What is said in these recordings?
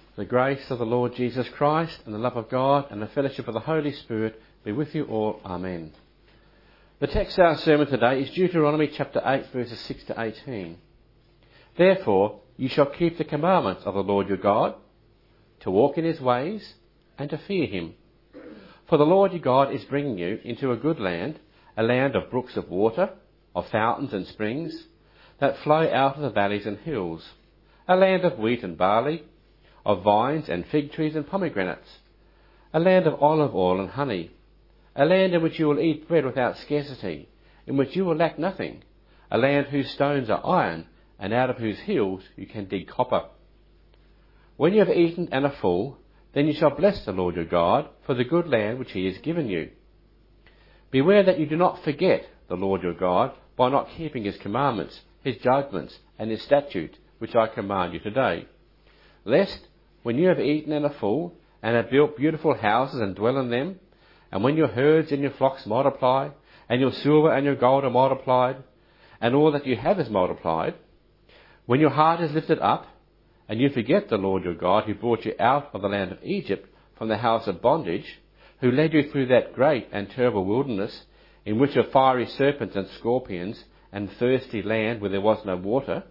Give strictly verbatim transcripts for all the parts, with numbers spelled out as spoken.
The grace of the Lord Jesus Christ and the love of God and the fellowship of the Holy Spirit be with you all. Amen. The text of our sermon today is Deuteronomy chapter eight, verses six to eighteen. Therefore you shall keep the commandments of the Lord your God, to walk in his ways, and to fear him. For the Lord your God is bringing you into a good land, a land of brooks of water, of fountains and springs, that flow out of the valleys and hills, a land of wheat and barley, of vines and fig trees and pomegranates, a land of olive oil and honey, a land in which you will eat bread without scarcity, in which you will lack nothing, a land whose stones are iron, and out of whose hills you can dig copper. When you have eaten and are full, then you shall bless the Lord your God for the good land which he has given you. Beware that you do not forget the Lord your God by not keeping his commandments, his judgments, and his statutes, which I command you today, lest, when you have eaten and are full, and have built beautiful houses and dwell in them, and when your herds and your flocks multiply, and your silver and your gold are multiplied, and all that you have is multiplied, when your heart is lifted up, and you forget the Lord your God who brought you out of the land of Egypt from the house of bondage, who led you through that great and terrible wilderness, in which are fiery serpents and scorpions, and thirsty land where there was no water,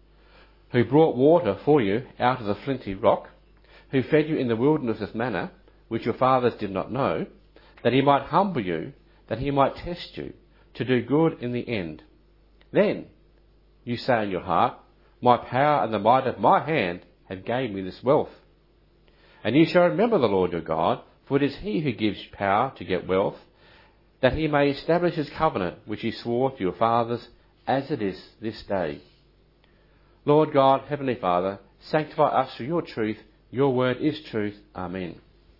who brought water for you out of the flinty rock, who fed you in the wilderness with manna, which your fathers did not know, that he might humble you, that he might test you, to do good in the end. Then you say in your heart, my power and the might of my hand have gained me this wealth. And you shall remember the Lord your God, for it is he who gives power to get wealth, that he may establish his covenant which he swore to your fathers, as it is this day. Lord God, Heavenly Father, sanctify us through your truth. Your word is truth. Amen.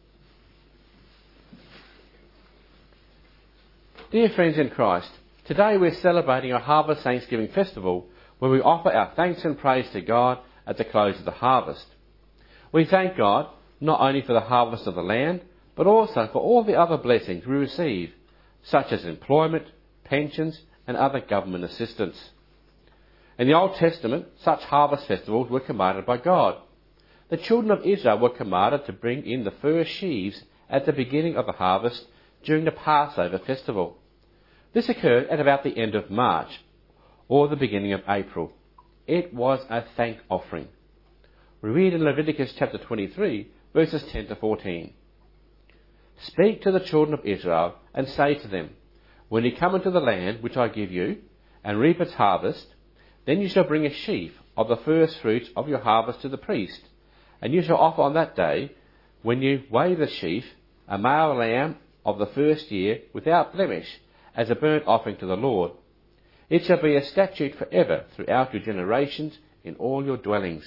Dear friends in Christ, today we're celebrating our Harvest Thanksgiving Festival, where we offer our thanks and praise to God at the close of the harvest. We thank God not only for the harvest of the land, but also for all the other blessings we receive, such as employment, pensions, and other government assistance. In the Old Testament, such harvest festivals were commanded by God. The children of Israel were commanded to bring in the first sheaves at the beginning of the harvest during the Passover festival. This occurred at about the end of March, or the beginning of April. It was a thank offering. We read in Leviticus chapter twenty-three, verses ten to fourteen. Speak to the children of Israel, and say to them, when you come into the land which I give you, and reap its harvest, then you shall bring a sheaf of the first fruits of your harvest to the priest, and you shall offer on that day, when you weigh the sheaf, a male lamb of the first year without blemish, as a burnt offering to the Lord. It shall be a statute forever throughout your generations in all your dwellings.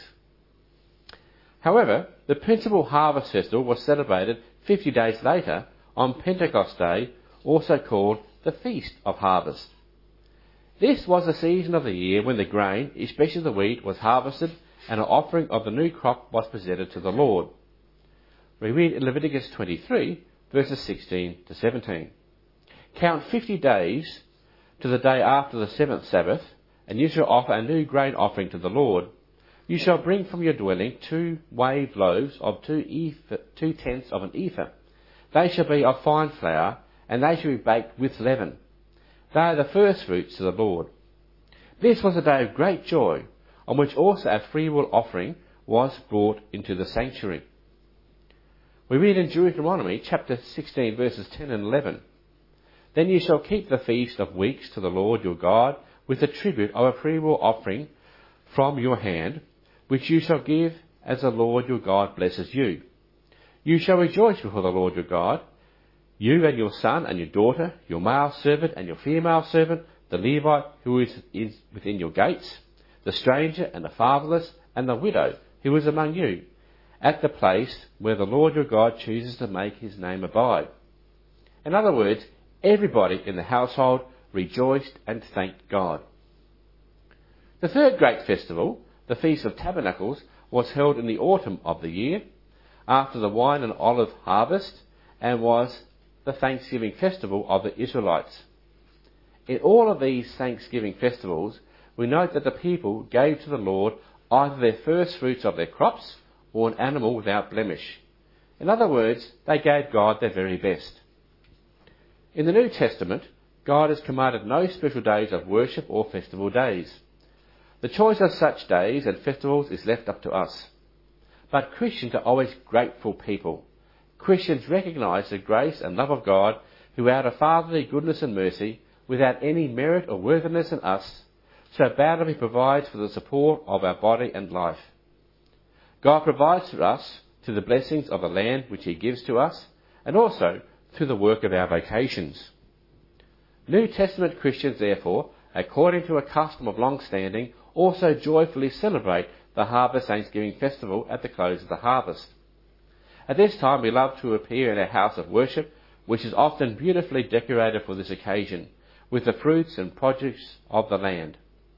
However, the principal harvest festival was celebrated fifty days later on Pentecost Day, also called the Feast of Harvest. This was the season of the year when the grain, especially the wheat, was harvested and an offering of the new crop was presented to the Lord. We read in Leviticus twenty-three, verses sixteen to seventeen. Count fifty days to the day after the seventh Sabbath, and you shall offer a new grain offering to the Lord. You shall bring from your dwelling two waved loaves of two, ephah, two tenths of an ephah. They shall be of fine flour, and they shall be baked with leaven. They are the first fruits to the Lord. This was a day of great joy, on which also a freewill offering was brought into the sanctuary. We read in Deuteronomy chapter sixteen, verses ten and eleven. Then you shall keep the feast of weeks to the Lord your God, with the tribute of a freewill offering from your hand, which you shall give as the Lord your God blesses you. You shall rejoice before the Lord your God, you and your son and your daughter, your male servant and your female servant, the Levite who is, is within your gates, the stranger and the fatherless, and the widow who is among you, at the place where the Lord your God chooses to make his name abide. In other words, everybody in the household rejoiced and thanked God. The third great festival, the Feast of Tabernacles, was held in the autumn of the year, after the wine and olive harvest, and was the Thanksgiving festival of the Israelites. In all of these Thanksgiving festivals, we note that the people gave to the Lord either their first fruits of their crops or an animal without blemish. In other words, they gave God their very best. In the New Testament, God has commanded no special days of worship or festival days. The choice of such days and festivals is left up to us. But Christians are always grateful people. Christians recognise the grace and love of God, who out of fatherly goodness and mercy, without any merit or worthiness in us, so bountifully provides for the support of our body and life. God provides for us through the blessings of the land which he gives to us, and also through the work of our vocations. New Testament Christians, therefore, according to a custom of long standing, also joyfully celebrate the Harvest Thanksgiving Festival at the close of the harvest. At this time we love to appear in our house of worship, which is often beautifully decorated for this occasion, with the fruits and produce of the land.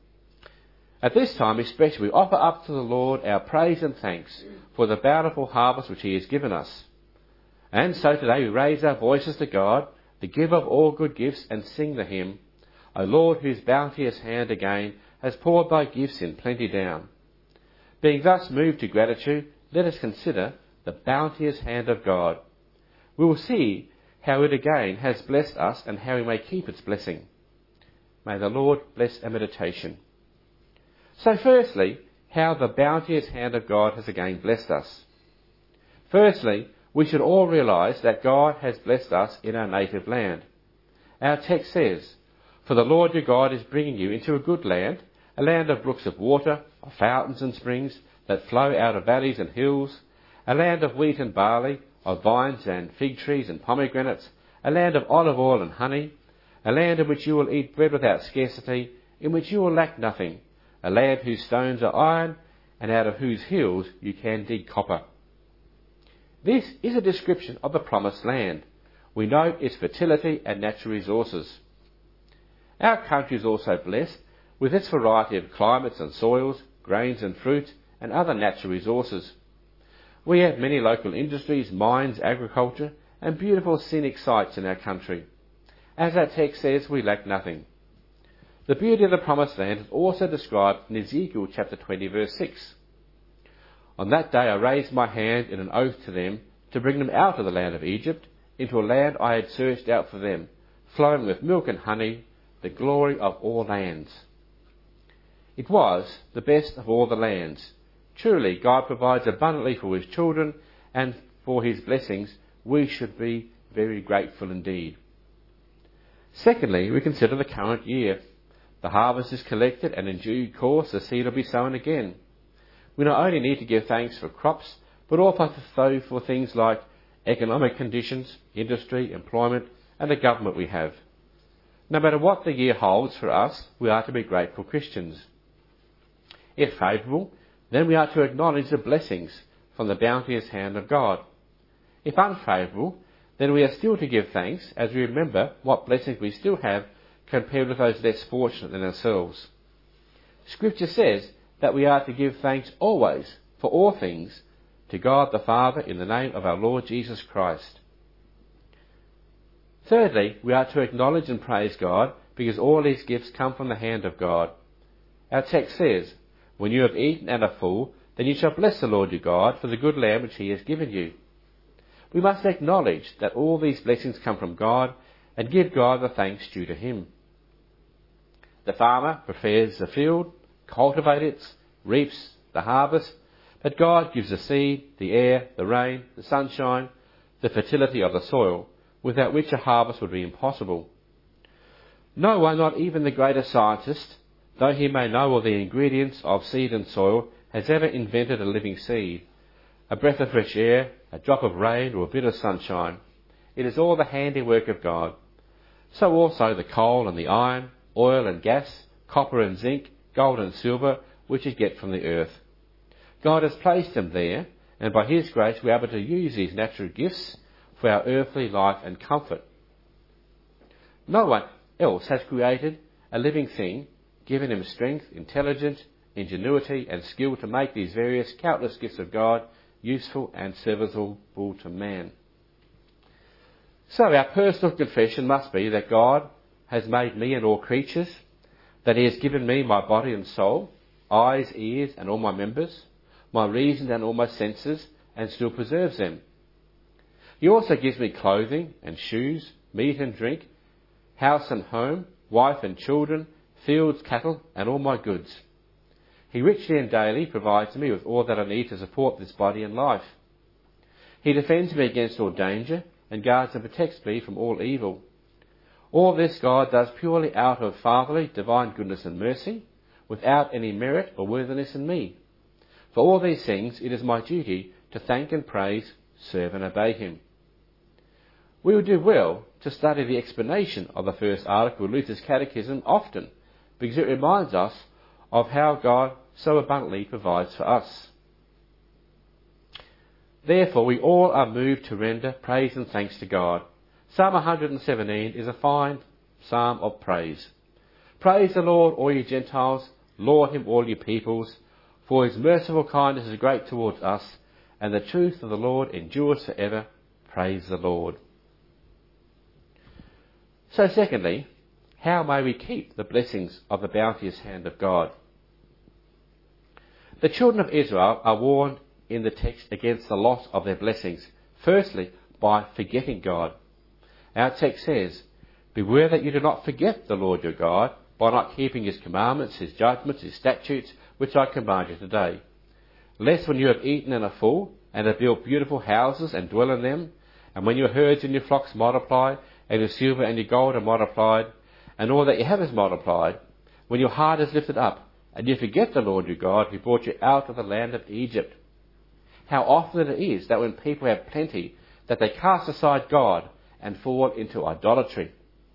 At this time especially we offer up to the Lord our praise and thanks for the bountiful harvest which he has given us. And so today we raise our voices to God, the giver of all good gifts, and sing the hymn, O Lord, whose bounteous hand again has poured thy gifts in plenty down. Being thus moved to gratitude, let us consider the bounteous hand of God. We will see how it again has blessed us and how we may keep its blessing. May the Lord bless our meditation. So firstly, how the bounteous hand of God has again blessed us. Firstly, we should all realise that God has blessed us in our native land. Our text says, For the Lord your God is bringing you into a good land, a land of brooks of water, of fountains and springs that flow out of valleys and hills, a land of wheat and barley, of vines and fig trees and pomegranates, a land of olive oil and honey, a land in which you will eat bread without scarcity, in which you will lack nothing, a land whose stones are iron, and out of whose hills you can dig copper. This is a description of the promised land. We note its fertility and natural resources. Our country is also blessed with its variety of climates and soils, grains and fruit, and other natural resources. We have many local industries, mines, agriculture, and beautiful scenic sites in our country. As our text says, we lack nothing. The beauty of the promised land is also described in Ezekiel chapter twenty verse six. On that day I raised my hand in an oath to them to bring them out of the land of Egypt into a land I had searched out for them, flowing with milk and honey, the glory of all lands. It was the best of all the lands. Truly, God provides abundantly for his children, and for his blessings we should be very grateful indeed. Secondly, we consider the current year. The harvest is collected, and in due course the seed will be sown again. We not only need to give thanks for crops, but also for things like economic conditions, industry, employment, and the government we have. No matter what the year holds for us, we are to be grateful Christians. If favourable, then we are to acknowledge the blessings from the bounteous hand of God. If unfavourable, then we are still to give thanks as we remember what blessings we still have compared with those less fortunate than ourselves. Scripture says that we are to give thanks always for all things to God the Father in the name of our Lord Jesus Christ. Thirdly, we are to acknowledge and praise God because all these gifts come from the hand of God. Our text says, When you have eaten and are full, then you shall bless the Lord your God for the good land which he has given you. We must acknowledge that all these blessings come from God and give God the thanks due to him. The farmer prepares the field, cultivates it, reaps the harvest, but God gives the seed, the air, the rain, the sunshine, the fertility of the soil, without which a harvest would be impossible. No one, not even the greatest scientist, though he may know all the ingredients of seed and soil, has ever invented a living seed, a breath of fresh air, a drop of rain, or a bit of sunshine. It is all the handiwork of God. So also the coal and the iron, oil and gas, copper and zinc, gold and silver, which is get from the earth. God has placed them there, and by his grace we are able to use these natural gifts for our earthly life and comfort. No one else has created a living thing, given him strength, intelligence, ingenuity and skill to make these various countless gifts of God useful and serviceable to man. So our personal confession must be that God has made me and all creatures, that he has given me my body and soul, eyes, ears and all my members, my reason and all my senses, and still preserves them. He also gives me clothing and shoes, meat and drink, house and home, wife and children, fields, cattle, and all my goods. He richly and daily provides me with all that I need to support this body and life. He defends me against all danger and guards and protects me from all evil. All this God does purely out of fatherly, divine goodness and mercy, without any merit or worthiness in me. For all these things it is my duty to thank and praise, serve and obey him. We would do well to study the explanation of the first article of Luther's Catechism often, because it reminds us of how God so abundantly provides for us. Therefore we all are moved to render praise and thanks to God. Psalm one hundred seventeen is a fine psalm of praise. Praise the Lord, all you Gentiles, laud him, all you peoples, for his merciful kindness is great towards us, and the truth of the Lord endures forever. Praise the Lord. So secondly, how may we keep the blessings of the bounteous hand of God? The children of Israel are warned in the text against the loss of their blessings, firstly by forgetting God. Our text says, beware that you do not forget the Lord your God by not keeping his commandments, his judgments, his statutes, which I command you today. Lest when you have eaten and are full, and have built beautiful houses and dwell in them, and when your herds and your flocks multiply, and your silver and your gold are multiplied, and all that you have is multiplied, when your heart is lifted up, and you forget the Lord your God who brought you out of the land of Egypt. How often it is that when people have plenty, that they cast aside God and fall into idolatry.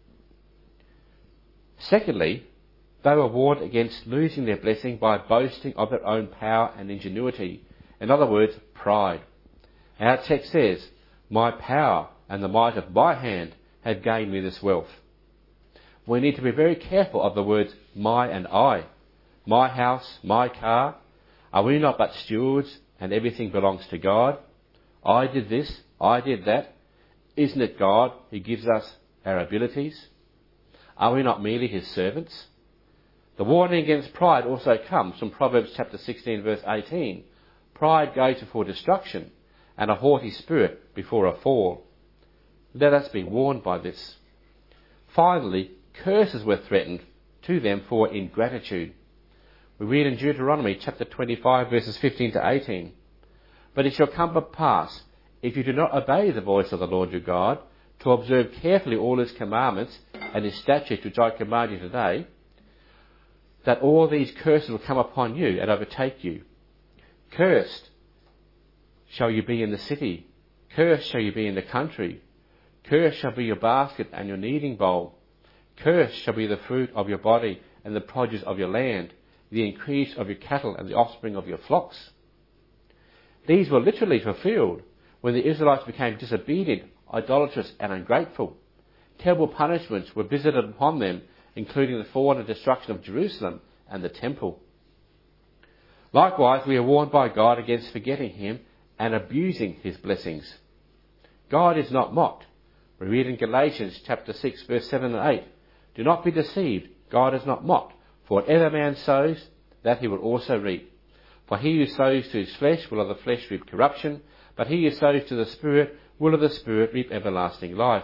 Secondly, they were warned against losing their blessing by boasting of their own power and ingenuity. In other words, pride. Our text says, my power and the might of my hand have gained me this wealth. We need to be very careful of the words my and I. My house, my car. Are we not but stewards and everything belongs to God? I did this, I did that. Isn't it God who gives us our abilities? Are we not merely his servants? The warning against pride also comes from Proverbs chapter sixteen verse eighteen. Pride goes before destruction, and a haughty spirit before a fall. Let us be warned by this. Finally, curses were threatened to them for ingratitude. We read in Deuteronomy chapter twenty-five verses fifteen to eighteen. But it shall come to pass, if you do not obey the voice of the Lord your God, to observe carefully all his commandments and his statutes which I command you today, that all these curses will come upon you and overtake you. Cursed shall you be in the city. Cursed shall you be in the country. Cursed shall be your basket and your kneading bowl. Cursed shall be the fruit of your body and the produce of your land, the increase of your cattle and the offspring of your flocks. These were literally fulfilled when the Israelites became disobedient, idolatrous and ungrateful. Terrible punishments were visited upon them, including the fall and destruction of Jerusalem and the temple. Likewise, we are warned by God against forgetting him and abusing his blessings. God is not mocked. We read in Galatians chapter six verse seven and eight, do not be deceived, God is not mocked, for whatever man sows, that he will also reap. For he who sows to his flesh will of the flesh reap corruption, but he who sows to the Spirit will of the Spirit reap everlasting life.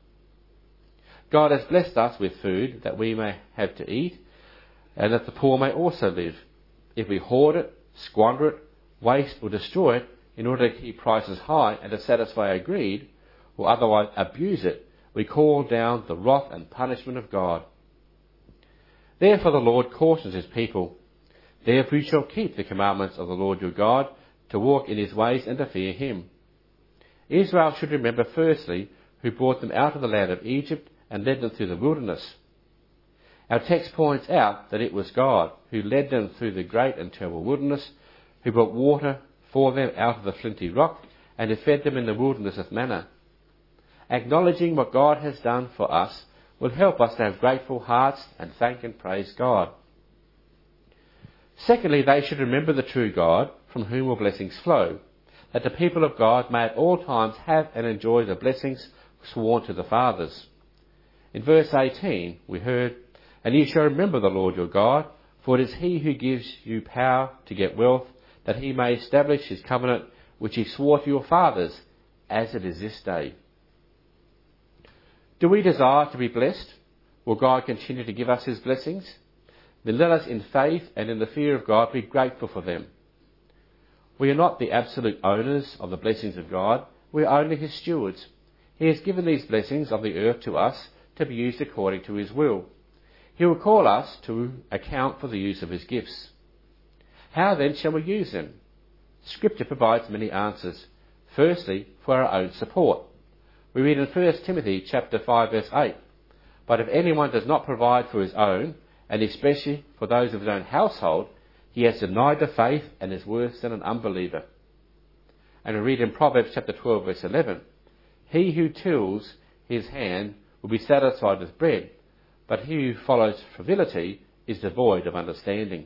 God has blessed us with food that we may have to eat, and that the poor may also live. If we hoard it, squander it, waste or destroy it in order to keep prices high and to satisfy our greed, or otherwise abuse it, we call down the wrath and punishment of God. Therefore the Lord cautions his people, therefore you shall keep the commandments of the Lord your God, to walk in his ways and to fear him. Israel should remember firstly who brought them out of the land of Egypt and led them through the wilderness. Our text points out that it was God who led them through the great and terrible wilderness, who brought water for them out of the flinty rock, and who fed them in the wilderness with manna. Acknowledging what God has done for us will help us to have grateful hearts and thank and praise God. Secondly, they should remember the true God from whom all blessings flow, that the people of God may at all times have and enjoy the blessings sworn to the fathers. In verse eighteen we heard, and ye shall remember the Lord your God, for it is he who gives you power to get wealth, that he may establish his covenant which he swore to your fathers, as it is this day. Do we desire to be blessed? Will God continue to give us his blessings? Then let us in faith and in the fear of God be grateful for them. We are not the absolute owners of the blessings of God, we are only his stewards. He has given these blessings of the earth to us to be used according to his will. He will call us to account for the use of his gifts. How then shall we use them? Scripture provides many answers. Firstly, for our own support. We read in First Timothy chapter five verse eight, "But if anyone does not provide for his own, and especially for those of his own household, he has denied the faith and is worse than an unbeliever." And we read in Proverbs chapter twelve verse eleven, "He who tills his hand will be satisfied with bread, but he who follows frivolity is devoid of understanding."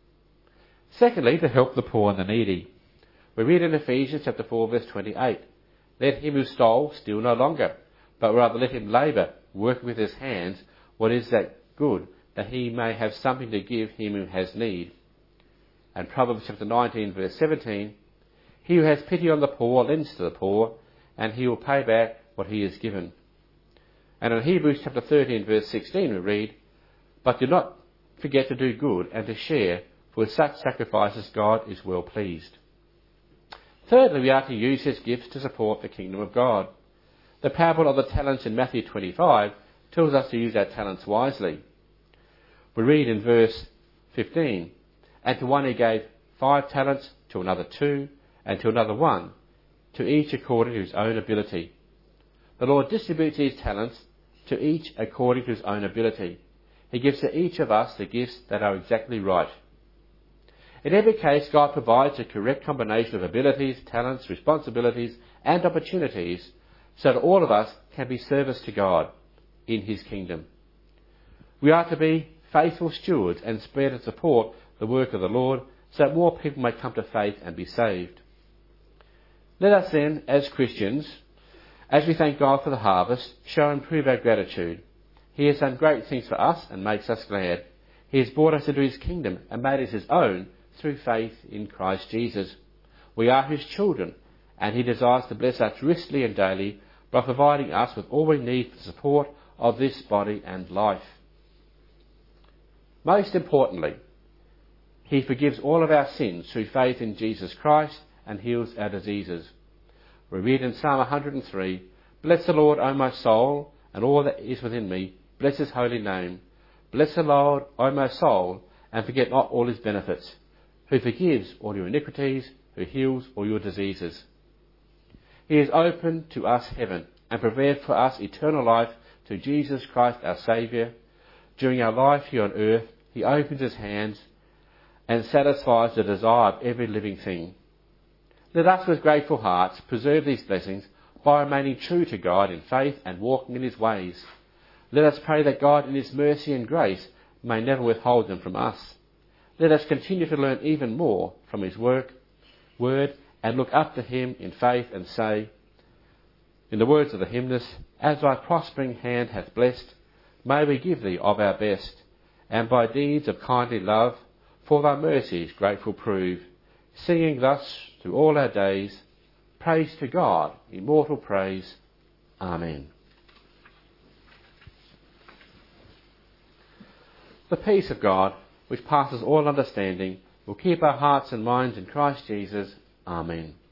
Secondly, to help the poor and the needy. We read in Ephesians chapter four verse twenty-eight, "Let him who stole steal no longer, but rather let him labour, working with his hands what is that good, that he may have something to give him who has need." And Proverbs chapter nineteen verse seventeen, "He who has pity on the poor lends to the poor, and he will pay back what he has given." And in Hebrews chapter thirteen verse sixteen we read, "But do not forget to do good and to share, for with such sacrifices God is well pleased." Thirdly, we are to use his gifts to support the kingdom of God. The parable of the talents in Matthew twenty-five tells us to use our talents wisely. We read in verse fifteen, "And to one he gave five talents, to another two, and to another one, to each according to his own ability." The Lord distributes his talents to each according to his own ability. He gives to each of us the gifts that are exactly right. In every case, God provides a correct combination of abilities, talents, responsibilities, and opportunities so that all of us can be service to God in his kingdom. We are to be faithful stewards and spread and support the work of the Lord so that more people may come to faith and be saved. Let us then, as Christians, as we thank God for the harvest, show and prove our gratitude. He has done great things for us and makes us glad. He has brought us into his kingdom and made us his own through faith in Christ Jesus. We are his children, and he desires to bless us richly and daily by providing us with all we need for the support of this body and life. Most importantly, he forgives all of our sins through faith in Jesus Christ and heals our diseases. We read in Psalm one hundred three, "Bless the Lord, O my soul, and all that is within me. Bless his holy name. Bless the Lord, O my soul, and forget not all his benefits, who forgives all your iniquities, who heals all your diseases." He has opened to us heaven and prepared for us eternal life through Jesus Christ our Saviour. During our life here on earth, he opens his hands and satisfies the desire of every living thing. Let us with grateful hearts preserve these blessings by remaining true to God in faith and walking in his ways. Let us pray that God in his mercy and grace may never withhold them from us. Let us continue to learn even more from his work, word, and look up to him in faith and say, in the words of the hymnist, "As thy prospering hand hath blessed, may we give thee of our best, and by deeds of kindly love, for thy mercies grateful prove, singing thus through all our days, praise to God, immortal praise. Amen." The peace of God, which passes all understanding, will keep our hearts and minds in Christ Jesus. Amen.